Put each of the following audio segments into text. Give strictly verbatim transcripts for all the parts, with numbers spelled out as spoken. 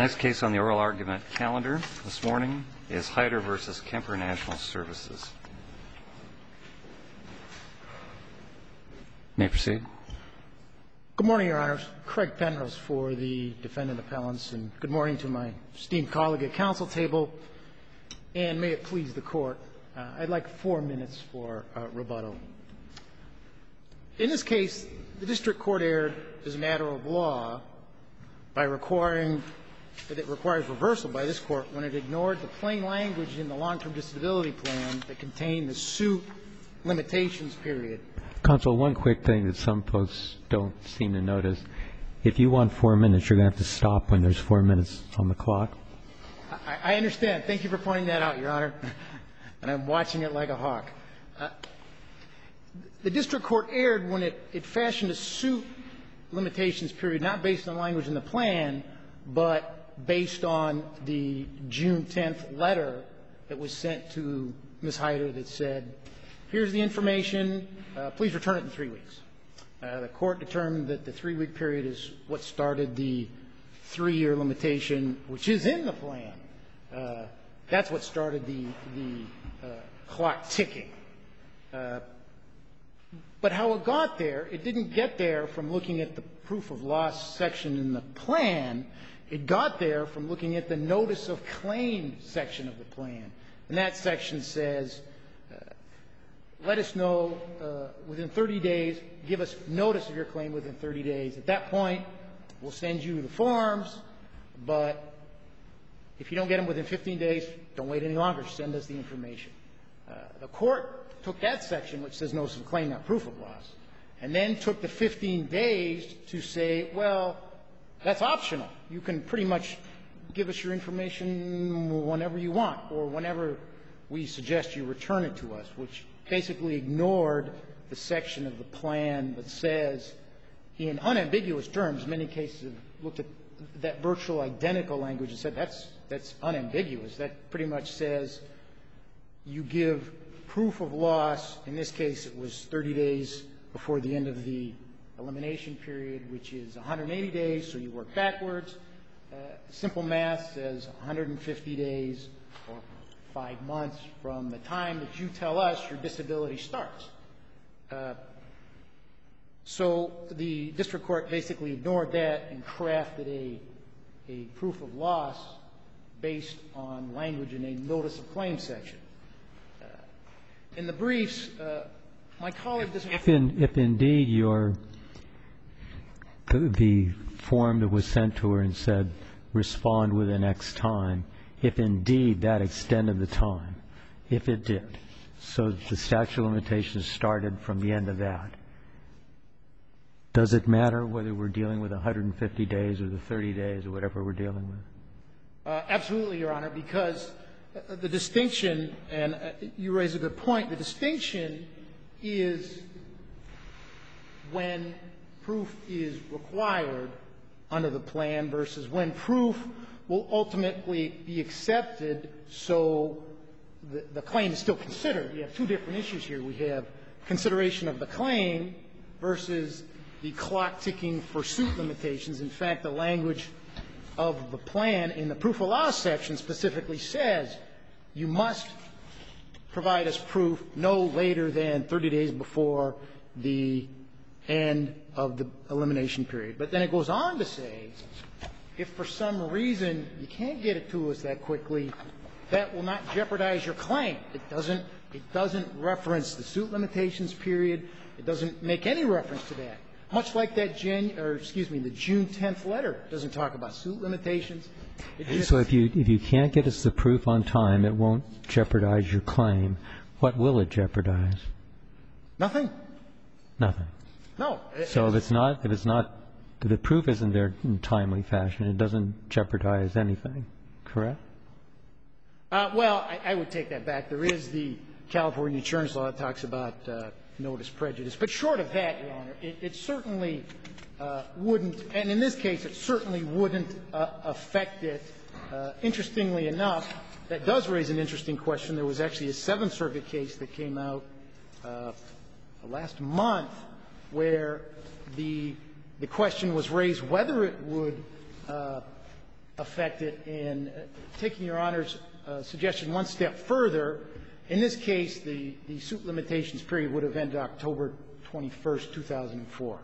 Next case on the oral argument calendar this morning is Hyder v. Kemper National Services. May I proceed? Good morning, Your Honors. Craig Penrose for the defendant appellants, and good morning to my esteemed colleague at counsel table, and may it please the Court. Uh, I'd like four minutes for uh, rebuttal. In this case, the district court erred as a matter of law by requiring that it requires reversal by this Court when it ignored the plain language in the long-term disability plan that contained the suit limitations period. Counsel, one quick thing that some folks don't seem to notice. If you want four minutes, you're going to have to stop when there's four minutes on the clock. I, I understand. Thank you for pointing that out, Your Honor. And I'm watching it like a hawk. Uh, the district court erred when it, it fashioned a suit limitations period not based on language in the plan, but based on the June tenth letter that was sent to Miz Hyder that said, here's the information, uh, please return it in three weeks. Uh, the Court determined that the three-week period is what started the three-year limitation, which is in the plan. Uh, that's what started the, the uh, clock ticking. Uh, but how it got there, it didn't get there from looking at the proof of loss section in the plan. It got there from looking at the notice of claim section of the plan. And that section says, uh, let us know uh, within thirty days, give us notice of your claim within thirty days. At that point, we'll send you the forms, but if you don't get them within fifteen days, don't wait any longer. Send us the information. Uh, the Court took that section, which says notice of claim, not proof of loss, and then took the fifteen days to say, well, that's optional. You can pretty much give us your information whenever you want or whenever we suggest you return it to us, which basically ignored the section of the plan that says, in unambiguous terms, many cases have looked at that virtual identical language and said that's, that's unambiguous. That pretty much says you give proof of loss. In this case, it was thirty days before the end of the elimination period, which is one hundred eighty days, so you work backwards. Uh, simple math says one hundred fifty days or five months from the time that you tell us your disability starts. Uh, so the district court basically ignored that and crafted a, a proof of loss based on language in a notice of claim section. Uh, in the briefs, uh, my colleague doesn't. If, in, if indeed your the, the form that was sent to her and said respond within X time, if indeed that extended the time, if it did, so the statute of limitations started from the end of that, does it matter whether we're dealing with one hundred fifty days or the thirty days or whatever we're dealing with? Uh, absolutely, Your Honor, because the distinction, and you raise a good point, the distinction is when proof is required under the plan versus when proof will ultimately be accepted so the, the claim is still considered. We have two different issues here. We have consideration of the claim versus the clock ticking for suit limitations. In fact, the language of the plan in the proof of loss section specifically says you must provide us proof no later than thirty days before the end of the elimination period. But then it goes on to say, if for some reason you can't get it to us that quickly, that will not jeopardize your claim. It doesn't, it doesn't reference the suit limitations period. It doesn't make any reference to that. Much like that Jan, or excuse me, the June tenth letter doesn't talk about suit limitations. It just, so if you if you can't get us the proof on time, it won't jeopardize your claim. What will it jeopardize? Nothing. Nothing. No. So if it's not, if it's not, if the proof isn't there in timely fashion, it doesn't jeopardize anything, correct? Uh, well, I, I would take that back. There is the California insurance law that talks about uh, notice prejudice. But short of that, Your Honor, it, it certainly uh, wouldn't, and in this case, it certainly wouldn't uh, affect it. Uh, interestingly enough, that does raise an interesting question. There was actually a Seventh Circuit case that came out uh, last month where the the question was raised whether it would uh, affect it. And uh, taking Your Honor's uh, suggestion one step further, in this case, the, the suit limitations period would have ended October twenty-first, two thousand four.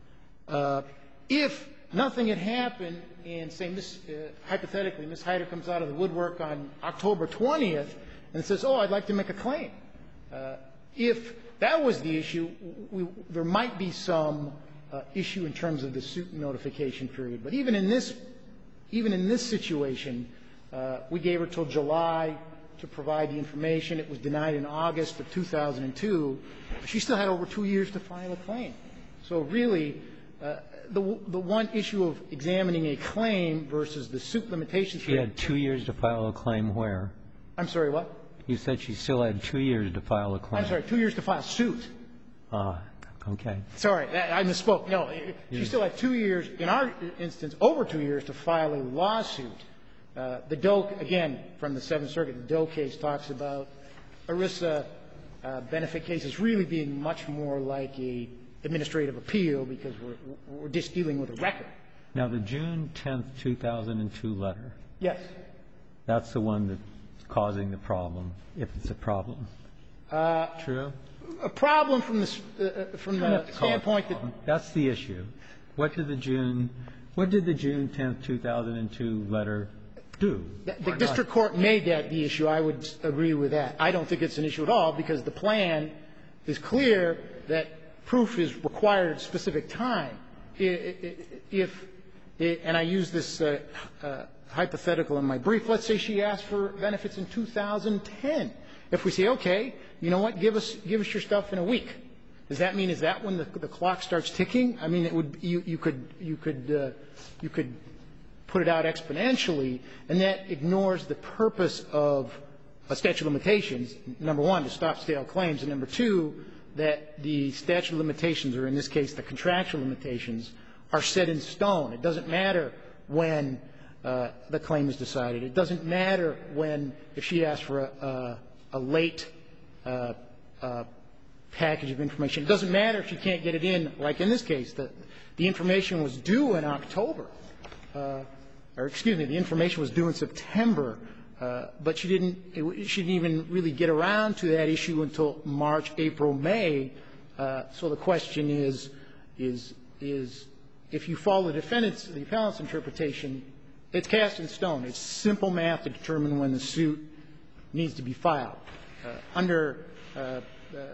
Uh, if nothing had happened and, say, Miss, uh, hypothetically, Miz Hyder comes out of the woodwork on October twentieth and says, oh, I'd like to make a claim. Uh, if that was the issue, we, there might be some uh, issue in terms of the suit notification period. But even in this, even in this situation, uh, we gave her till July to provide the information. It was denied in August of two thousand two. She still had over two years to file a claim. So really, uh, the, the one issue of examining a claim versus the suit limitations She had two years to file a claim where? I'm sorry, what? You said she still had two years to file a claim. I'm sorry, two years to file suit. Ah, okay. Sorry, I misspoke. No, she Yes. still had two years, in our instance, over two years to file a lawsuit. Uh, the Doe, again, from the Seventh Circuit, the Doe case talks about ERISA uh, benefit cases really being much more like a administrative appeal because we're, we're just dealing with a record. Now, the June tenth, two thousand two letter, Yes. that's the one that's causing the problem, if it's a problem. Uh, True? a problem from the, s- uh, from the standpoint that That's the issue. What did the June, what did the June tenth, two thousand two letter do? The, the district court made that the issue. I would agree with that. I don't think it's an issue at all because the plan is clear that proof is required at a specific time. I- I- If, I- and I use this uh, uh, hypothetical in my brief, let's say she asked for benefits in two thousand ten. If we say, okay, you know what, give us, give us your stuff in a week. Does that mean, is that when the, the clock starts ticking? I mean, it would, you, you could, you could, uh, you could put it out exponentially, and that ignores the purpose of a statute of limitations, number one, to stop stale claims, and number two, that the statute of limitations, or in this case the contractual limitations, are set in stone. It doesn't matter when uh, the claim is decided. It doesn't matter when, if she asks for a, a, a late uh, uh, package of information. It doesn't matter if she can't get it in, like in this case, the, the information was due in October. Uh, or excuse me, the information was due in September, uh, but she didn't, it, she didn't even really get around to that issue until March, April, May. Uh, so the question is, is, is if you follow the defendant's, the appellant's interpretation, it's cast in stone. It's simple math to determine when the suit needs to be filed. Uh, under uh, uh,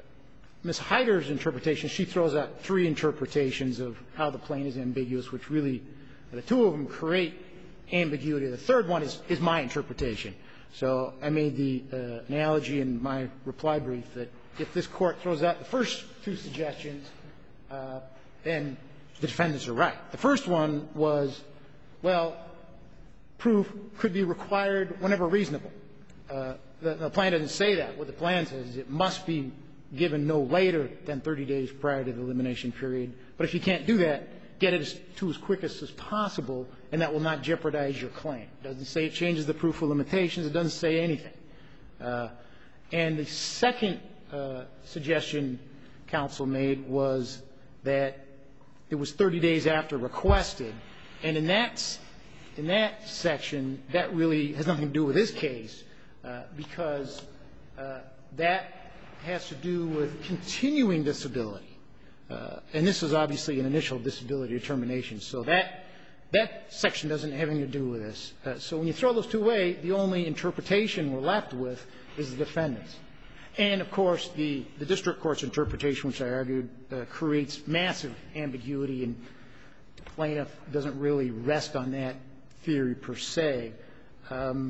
Miz Hyder's interpretation, she throws out three interpretations of how the plain is ambiguous, which really, the two of them create ambiguity. The third one is, is my interpretation. So I made the uh, analogy in my reply brief that if this Court throws out the first two suggestions, uh, then the defendants are right. The first one was, well, proof could be required whenever reasonable. Uh, the, the plan doesn't say that. What the plan says is it must be given no later than thirty days prior to the elimination period. But if you can't do that, get it as, to as quick as, as possible, and that will not jeopardize your claim. It doesn't say it changes the proof of limitations. It doesn't say anything. Uh, and the second uh, suggestion counsel made was that it was thirty days after requested. And in that, in that section, that really has nothing to do with this case, uh, because uh, that has to do with continuing disability. Uh, and this is obviously an initial disability determination. So that, that section doesn't have anything to do with this. Uh, so when you throw those two away, the only interpretation we're left with is the defendant's. And, of course, the, the district court's interpretation, which I argued, uh, creates massive ambiguity, and the plaintiff doesn't really rest on that theory per se. Um,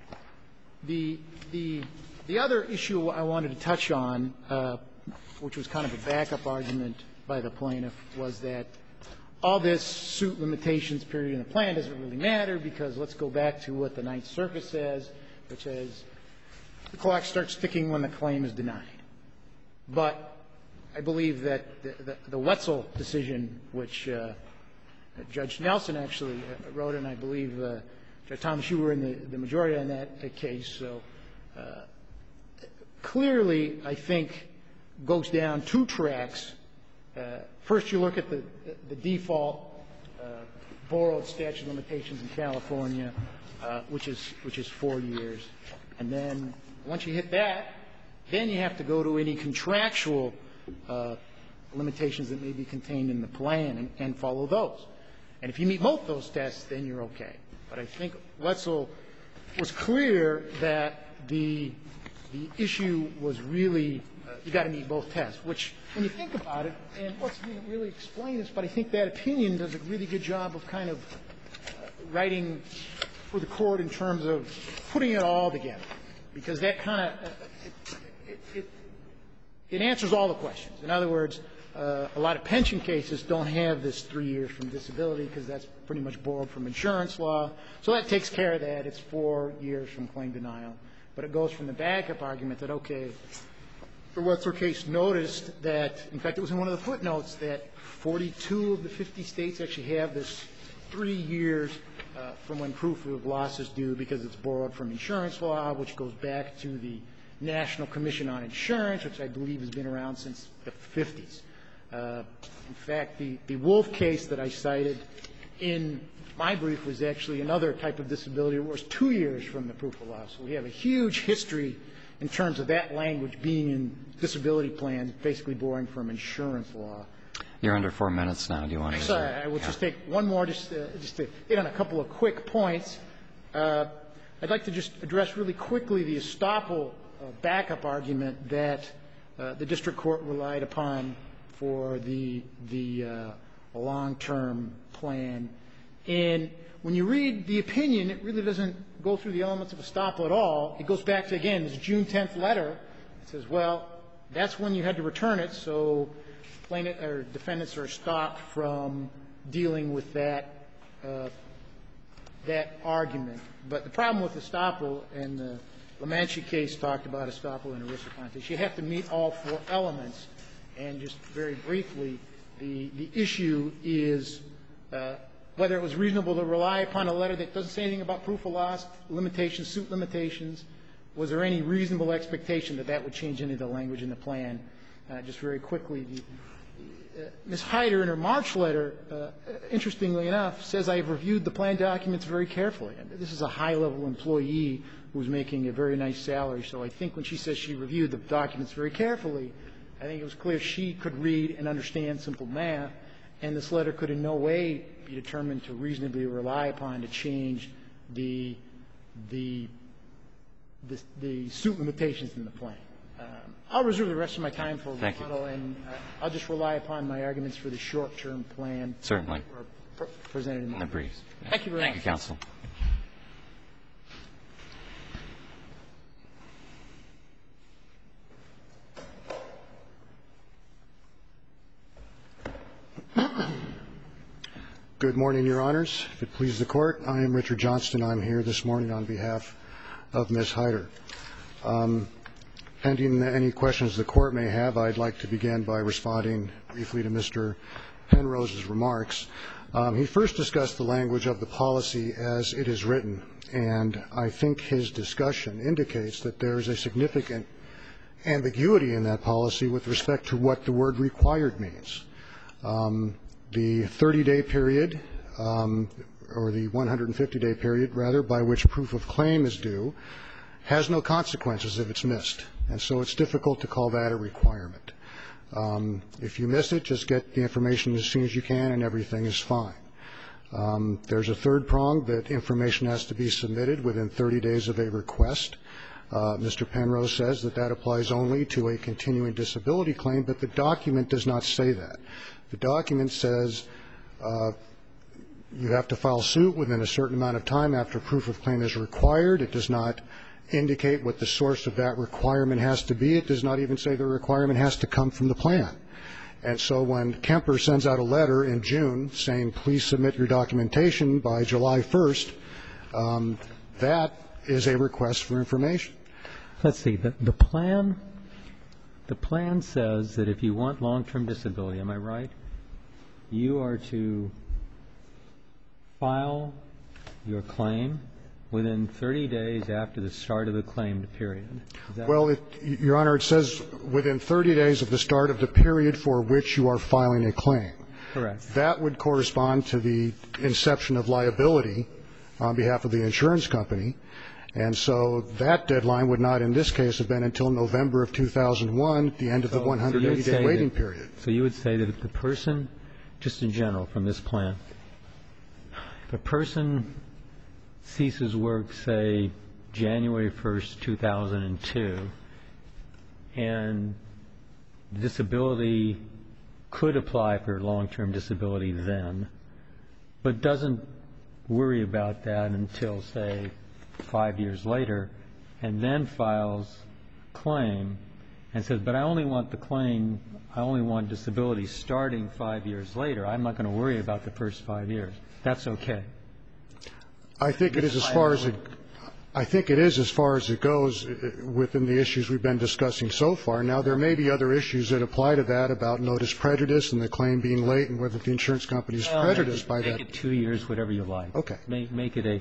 the, the, the other issue I wanted to touch on, uh, which was kind of a backup argument by the plaintiff, was that all this suit limitations period in the plan doesn't really matter because let's go back to what the Ninth Circuit says, which is the clock starts ticking when the claim is denied. But I believe that the, the, the Wetzel decision, which uh, Judge Nelson actually wrote, and I believe, uh, Judge Thomas, you were in the, the majority on that uh, case, so uh, clearly, I think, goes down two tracks. Uh, first, you look at the, the default uh, borrowed statute of limitations in California, uh, which is which is four years. And then once you hit that, then you have to go to any contractual uh, limitations that may be contained in the plan and, and follow those. And if you meet both those tests, then you're okay. But I think Wetzel was clear that the the issue was really uh, you got to meet both tests. Which, when you think about it, and Wetzel didn't really explain this, but I think that opinion does a really good job of kind of uh, writing for the court in terms of putting it all together, because that kind of uh, it, it, it, it answers all the questions. In other words, uh, a lot of pension cases don't have this three years from disability because that's pretty much borrowed from insurance law. So that takes care of that. It's four years from claim denial. But it goes from the backup argument that, okay, the Wetzel case noticed that, in fact, it was in one of the footnotes, that forty-two of the fifty states actually have this three years uh, from when proof of loss is due because it's borrowed from insurance law, which goes back to the National Commission on Insurance, which I believe has been around since the fifties. Uh, in fact, the, the Wolf case that I cited in my brief was actually another type of disability. It was two years from the proof of loss. So we have a huge history in terms of that language being in disability plans, basically borrowing from insurance law. You're under four minutes now. Do you want to? Sorry, I will yeah. just take one more, just uh, just to hit on a couple of quick points. Uh, I'd like to just address really quickly the estoppel uh, backup argument that uh, the district court relied upon for the the uh, long-term plan. And when you read the opinion, it really doesn't go through the elements of estoppel at all. It goes back to, again, this June tenth letter. It says, well, that's when you had to return it, so plaintiff or defendants are stopped from dealing with that uh, that argument. But the problem with estoppel, and the LaManche case talked about estoppel in ERISA context, you have to meet all four elements. And just very briefly, the the issue is uh, whether it was reasonable to rely upon a letter that doesn't say anything about proof of loss, limitations, suit limitations. Was there any reasonable expectation that that would change any of the language in the plan? Uh, just very quickly, the, uh, Miz Hyder in her March letter, uh, interestingly enough, says, I have reviewed the plan documents very carefully. And this is a high-level employee who's making a very nice salary. So I think when she says she reviewed the documents very carefully, I think it was clear she could read and understand simple math, and this letter could in no way be determined to reasonably rely upon to change the the the, the suit limitations in the plan. Um, I'll reserve the rest of my time for rebuttal, and uh, I'll just rely upon my arguments for the short-term plan. Certainly. Pr presented in the, in the briefs. Thank you very Thank much. Thank you, counsel. Good morning, Your Honors. If it pleases the Court, I am Richard Johnston. I'm here this morning on behalf of Miz Hyder. Um, pending any questions the Court may have, I'd like to begin by responding briefly to Mister Penrose's remarks. Um, he first discussed the language of the policy as it is written, and I think his discussion indicates that there is a significant ambiguity in that policy with respect to what the word required means. Um, The thirty-day period, um, or the one hundred fifty-day period, rather, by which proof of claim is due, has no consequences if it's missed. And so it's difficult to call that a requirement. Um, if you miss it, just get the information as soon as you can and everything is fine. Um, there's a third prong that information has to be submitted within thirty days of a request. Uh, Mister Penrose says that that applies only to a continuing disability claim, but the document does not say that. The document says uh, you have to file suit within a certain amount of time after proof of claim is required. It does not indicate what the source of that requirement has to be. It does not even say the requirement has to come from the plan. And so when Kemper sends out a letter in June saying, please submit your documentation by July first, um, that is a request for information. Let's see. The, the plan the plan says that if you want long-term disability, am I right, you are to file your claim within thirty days after the start of the claimed period. Is that well, it, Your Honor, it says within thirty days of the start of the period for which you are filing a claim. Correct. That would correspond to the inception of liability on behalf of the insurance company. And so that deadline would not in this case have been until November of two thousand one, the end of the one hundred eighty day waiting period. So you would say that if the person, just in general from this plan, if a person ceases work, say, January first, two thousand two, and disability could apply for long-term disability then, but doesn't worry about that until, say, five years later, and then files a claim and says, but I only want the claim, I only want disability starting five years later. I'm not going to worry about the first five years. That's okay. I think it is as far as it I think it is as far as it goes within the issues we've been discussing so far. Now, there may be other issues that apply to that about notice prejudice and the claim being late and whether the insurance company is well, prejudiced make it, by that. Make it two years, whatever you like. Okay. Make, make it a,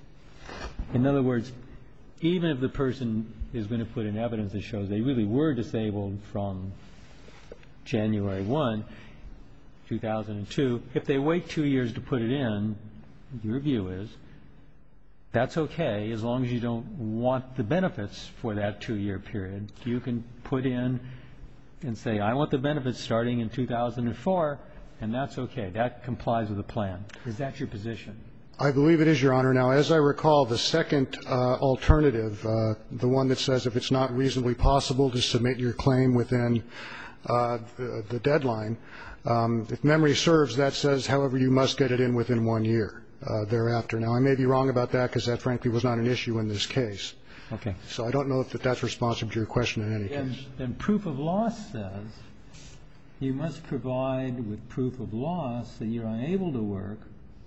in other words, even if the person is going to put in evidence that shows they really were disabled from January first, two thousand two, if they wait two years to put it in, your view is, that's okay, as long as you don't want the benefits for that two-year period. You can put in and say, I want the benefits starting in two thousand four, and that's okay. That complies with the plan. Is that your position? I believe it is, Your Honor. Now, as I recall, the second uh, alternative, uh, the one that says if it's not reasonably possible to submit your claim within uh, the, the deadline, um, if memory serves, that says, however, you must get it in within one year. Uh, thereafter. Now, I may be wrong about that because that, frankly, was not an issue in this case. Okay. So I don't know if that that's responsive to your question in any and, case. And proof of loss says you must provide with proof of loss that you're unable to work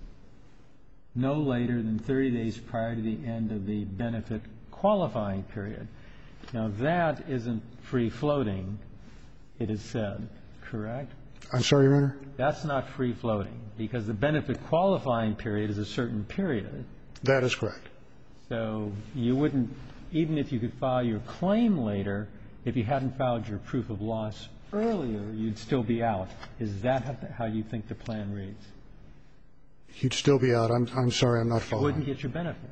no later than thirty days prior to the end of the benefit qualifying period. Now, that isn't free-floating, it is said, correct? I'm sorry, Your Honor? That's not free-floating, because the benefit qualifying period is a certain period. That is correct. So you wouldn't, even if you could file your claim later, if you hadn't filed your proof of loss earlier, you'd still be out. Is that how you think the plan reads? You'd still be out. I'm, I'm sorry, I'm not You following. wouldn't get your benefit.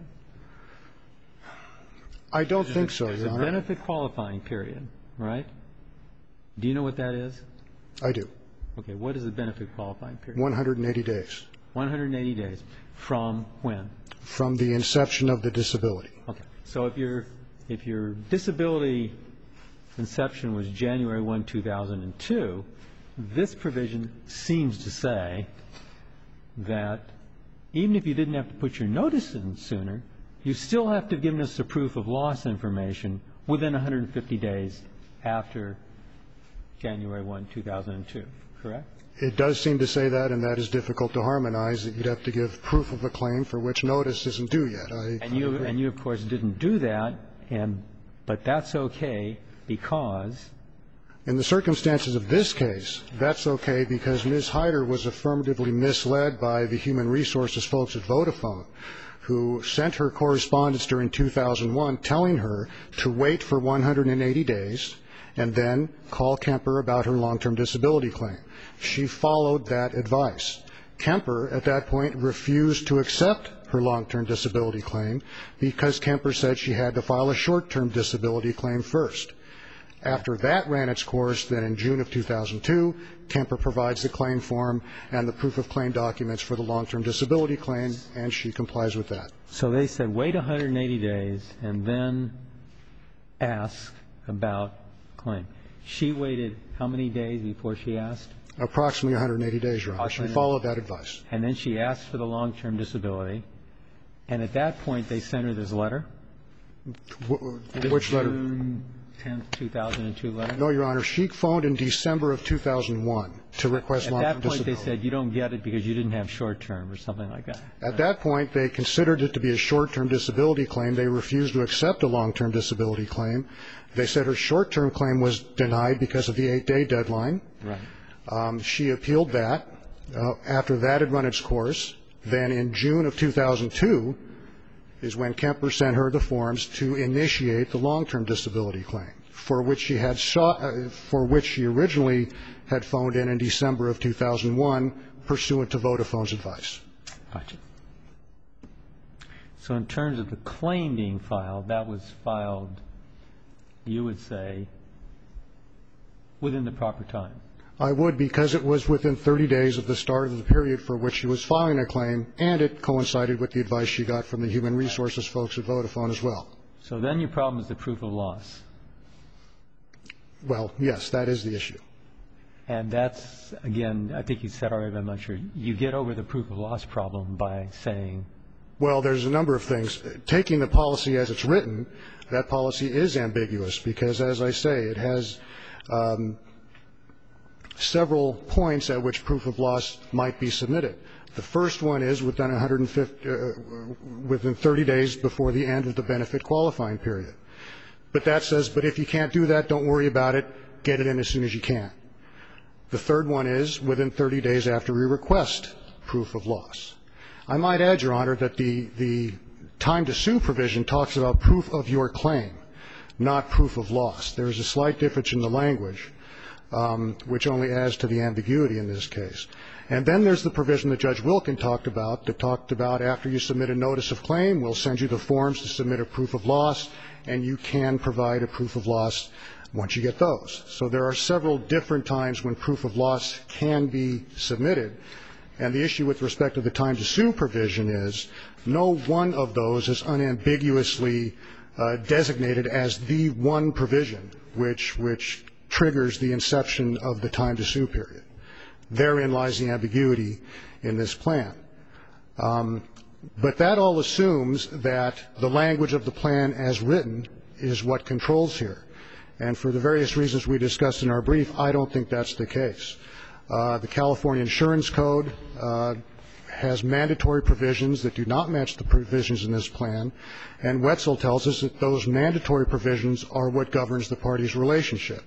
I don't think so, There's Your a Honor. benefit qualifying period, right? Do you know what that is? I do. Okay, what is the benefit qualifying period? one hundred eighty days. one hundred eighty days. From when? From the inception of the disability. Okay. So if your if your disability inception was January first, two thousand two, this provision seems to say that even if you didn't have to put your notice in sooner, you still have to have given us the proof of loss information within one hundred fifty days after January first, two thousand two, correct? It does seem to say that, and that is difficult to harmonize, that you'd have to give proof of a claim for which notice isn't due yet. I, and you, I agree. and you, of course, didn't do that, and but that's okay because? In the circumstances of this case, that's okay because Miz Hyder was affirmatively misled by the human resources folks at Vodafone, who sent her correspondence during two thousand one telling her to wait for one hundred eighty days and then call Kemper about her long-term disability claim. She followed that advice. Kemper, at that point, refused to accept her long-term disability claim because Kemper said she had to file a short-term disability claim first. After that ran its course, then in June of two thousand two, Kemper provides the claim form and the proof of claim documents for the long-term disability claim, and she complies with that. So they said wait one hundred eighty days and then ask about claim. She waited how many days before she asked? Approximately one hundred eighty days, Your Honor. She followed that advice. And then she asked for the long-term disability, and at that point they sent her this letter? Wh- Which letter? June tenth, two thousand two letter? No, Your Honor. She phoned in December of two thousand one to request At long-term that point disability. they said you don't get it because you didn't have short-term or something like that. At that point, they considered it to be a short-term disability claim. They refused to accept a long-term disability claim. They said her short-term claim was denied because of the eight-day deadline. Right. Um, she appealed that. Uh, after that had run its course, then in June of two thousand two is when Kemper sent her the forms to initiate the long-term disability claim. for which she had sought, uh, for which she originally had phoned in in December of two thousand one, pursuant to Vodafone's advice. Gotcha. So in terms of the claim being filed, that was filed, you would say, within the proper time? I would, because it was within thirty days of the start of the period for which she was filing a claim, and it coincided with the advice she got from the human resources folks at Vodafone as well. So then your problem is the proof of loss. Well, yes, that is the issue. And that's, again, I think you said already, I'm not sure, you get over the proof of loss problem by saying? Well, there's a number of things. Taking the policy as it's written, that policy is ambiguous because, as I say, it has um, several points at which proof of loss might be submitted. The first one is within one hundred fifty, uh, within thirty days before the end of the benefit qualifying period. But that says, but if you can't do that, don't worry about it. Get it in as soon as you can. The third one is within thirty days after we request proof of loss. I might add, Your Honor, that the, the time to sue provision talks about proof of your claim, not proof of loss. There is a slight difference in the language, um, which only adds to the ambiguity in this case. And then there's the provision that Judge Wilkin talked about, that talked about after you submit a notice of claim, we'll send you the forms to submit a proof of loss, and you can provide a proof of loss once you get those. So there are several different times when proof of loss can be submitted. And the issue with respect to the time to sue provision is no one of those is unambiguously uh, designated as the one provision which, which triggers the inception of the time to sue period. Therein lies the ambiguity in this plan. Um, but that all assumes that the language of the plan as written is what controls here. And for the various reasons we discussed in our brief, I don't think that's the case. Uh, the California Insurance Code uh, has mandatory provisions that do not match the provisions in this plan, and Wetzel tells us that those mandatory provisions are what governs the parties' relationship.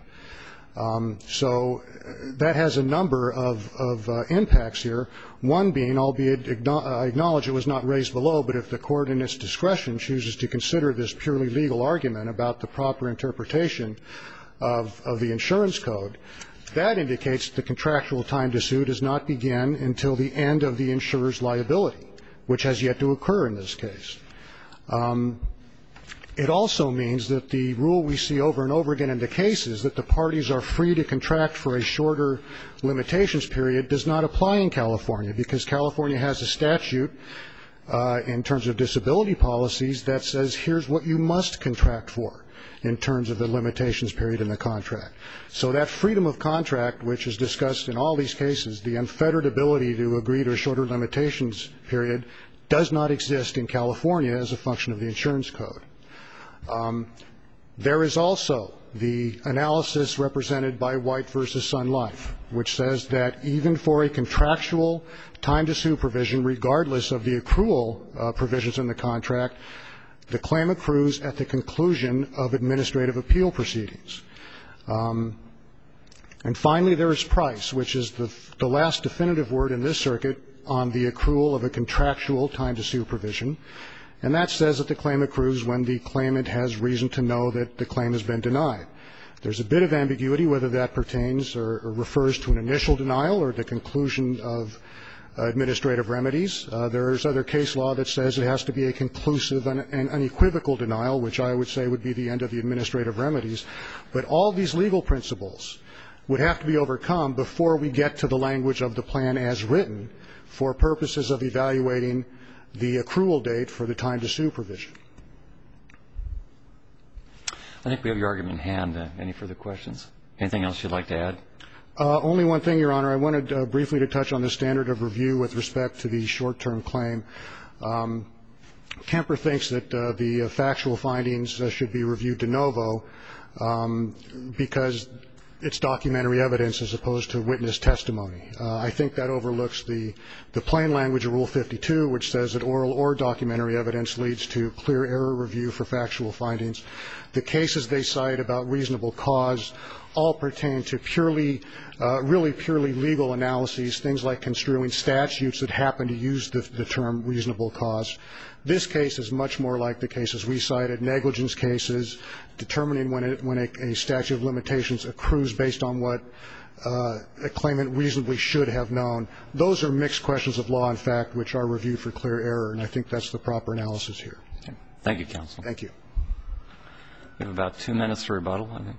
Um, so that has a number of, of uh, impacts here, one being, albeit I acknowledge it was not raised below, but if the court in its discretion chooses to consider this purely legal argument about the proper interpretation of, of the insurance code, that indicates the contractual time to sue does not begin until the end of the insurer's liability, which has yet to occur in this case. Um, it also means that the rule we see over and over again in the cases that the parties are free to contract for a shorter limitations period does not apply in California, because California has a statute uh, in terms of disability policies that says here's what you must contract for in terms of the limitations period in the contract. So that freedom of contract, which is discussed in all these cases, the unfettered ability to agree to a shorter limitations period, does not exist in California as a function of the insurance code. Um, there is also the analysis represented by White versus Sun Life, which says that even for a contractual time to sue provision, regardless of the accrual uh, provisions in the contract, the claim accrues at the conclusion of administrative appeal proceedings. Um, and finally, there is Price, which is the, the last definitive word in this circuit on the accrual of a contractual time to sue provision. And that says that the claim accrues when the claimant has reason to know that the claim has been denied. There's a bit of ambiguity whether that pertains or, or refers to an initial denial or the conclusion of administrative remedies. Uh, there's other case law that says it has to be a conclusive and, and unequivocal denial, which I would say would be the end of the administrative remedies. But all these legal principles would have to be overcome before we get to the language of the plan as written for purposes of evaluating the accrual date for the time to sue provision. I think we have your argument in hand. Uh, any further questions? Anything else you'd like to add? Uh, only one thing, Your Honor. I wanted uh, briefly to touch on the standard of review with respect to the short-term claim. Um, Kemper thinks that uh, the uh, factual findings uh, should be reviewed de novo um, because it's documentary evidence as opposed to witness testimony. Uh, I think that overlooks the, the plain language of Rule fifty-two, which says that oral or documentary evidence leads to clear error review for factual findings. The cases they cite about reasonable cause all pertain to purely, uh, really purely legal analyses, things like construing statutes that happen to use the, the term reasonable cause. This case is much more like the cases we cited, negligence cases, determining when, it, when a, a statute of limitations accrues based on what uh, a claimant reasonably should have known. Those are mixed questions of law and fact which are reviewed for clear error, and I think that's the proper analysis here. Okay. Thank you, counsel. Thank you. We have about two minutes for rebuttal, I think.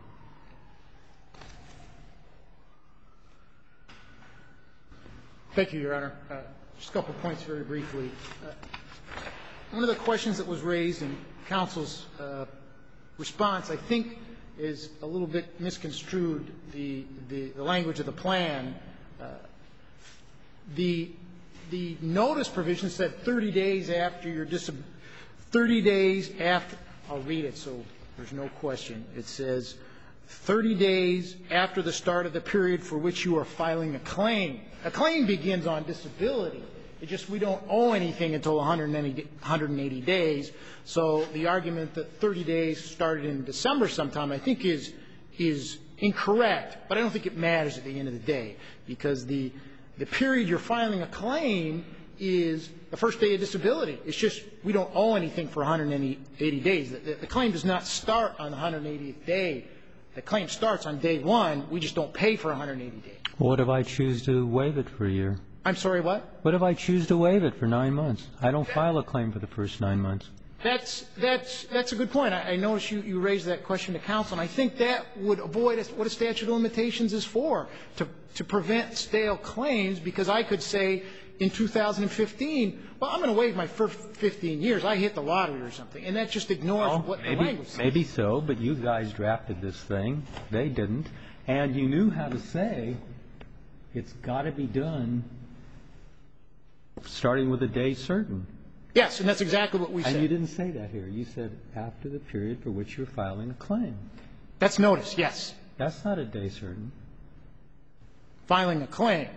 Thank you, Your Honor. Uh, just a couple of points very briefly. Uh, one of the questions that was raised in counsel's uh, response, I think, is a little bit misconstrued, the, the, the language of the plan. Uh, the, the notice provision said thirty days after your disability, thirty days after, I'll read it so there's no question. It says thirty days after the start of the period for which you are filing a claim. A claim begins on disability. It's just we don't owe anything until one hundred eighty days. So the argument that thirty days started in December sometime, I think, is is incorrect. But I don't think it matters at the end of the day, because the the period you're filing a claim is the first day of disability. It's just we don't owe anything for one hundred eighty days. The, the claim does not start on the one hundred eightieth day. The claim starts on day one. We just don't pay for one hundred eighty days. What if I choose to waive it for a year? I'm sorry, what? What if I choose to waive it for nine months? I don't file a claim for the first nine months. That's that's that's a good point. I, I noticed you, you raised that question to counsel, and I think that would avoid a, what a statute of limitations is for, to to prevent stale claims, because I could say in two thousand fifteen, well, I'm going to waive my first fifteen years. I hit the lottery or something, and that just ignores Well, what maybe, the language says. Maybe so, but you guys drafted this thing. They didn't. And you knew how to say it's got to be done starting with a day certain. Yes, and that's exactly what we said. And you didn't say that here. You said after the period for which you're filing a claim. That's notice, yes. That's not a day certain. Filing a claim.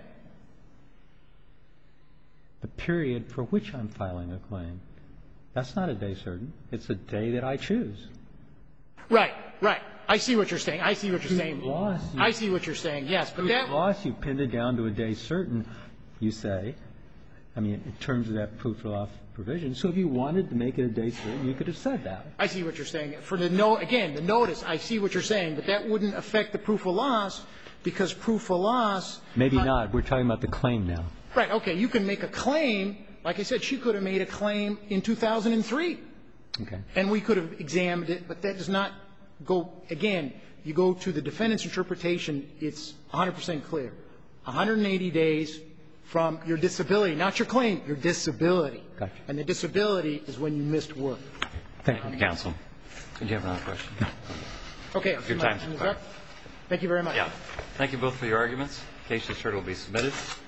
The period for which I'm filing a claim. That's not a day certain. It's a day that I choose. Right, right. I see what you're saying. I see what you're saying. Loss, you, I see what you're saying, yes. But that loss, you pinned it down to a day certain, you say. I mean, in terms of that proof of loss provision. So if you wanted to make it a day certain, you could have said that. I see what you're saying. For the no, again, the notice, I see what you're saying, but that wouldn't affect the proof of loss, because proof of loss. Maybe uh, not. We're talking about the claim now. Right. Okay. You can make a claim. Like I said, she could have made a claim in two thousand three. Okay. And we could have examined it, but that does not go, again, you go to the defendant's interpretation, it's one hundred percent clear. one hundred eighty days from your disability, not your claim, your disability. Gotcha. And the disability is when you missed work. Thank you, counsel. Did you have another question? Okay. Your my time's time is expired. up. Thank you very much. Yeah. Thank you both for your arguments. The case is sure will be submitted.